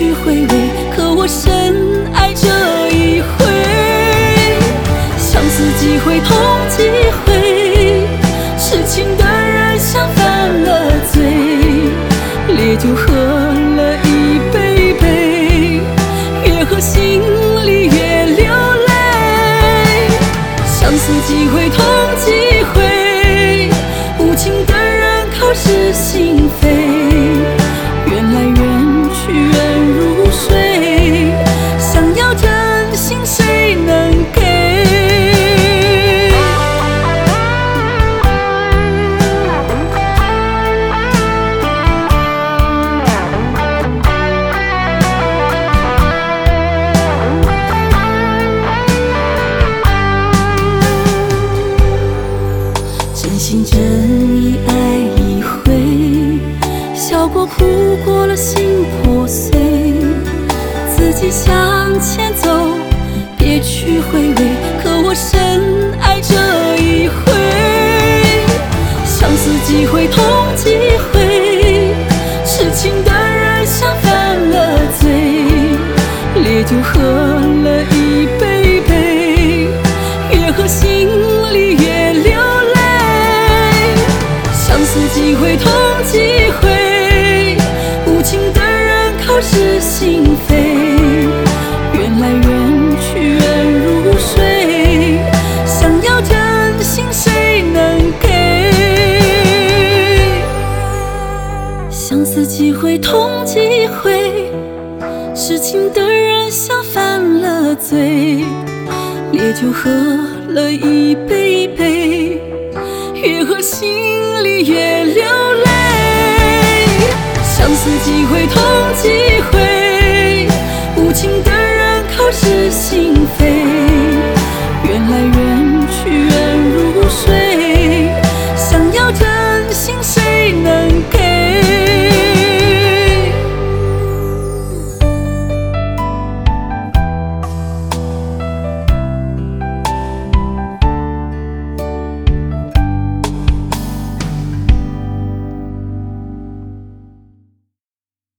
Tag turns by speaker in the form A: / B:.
A: 去回味，可我深爱这一回。相思几回，痛几回，痴情的人像犯了罪，烈酒喝了一杯杯，越喝心里越流泪。相思几回，痛几回，无情的人口是心非，缘来缘去缘如水，想要真心谁能给？真心真意爱一回，笑过哭过了心破碎，自己向前走，别去回味，可我深爱这一回。相思几回，痛几回，痴情的人像犯了罪，烈酒喝了一杯杯，越喝心里越流泪。相思几回，痛几回，无情的人口是心非，缘来缘去缘如水，想要真心谁能给？相思几回，痛几回，痴情的人像犯了罪，烈酒喝了一杯杯，越喝心里越流泪。相思几回，痛几回，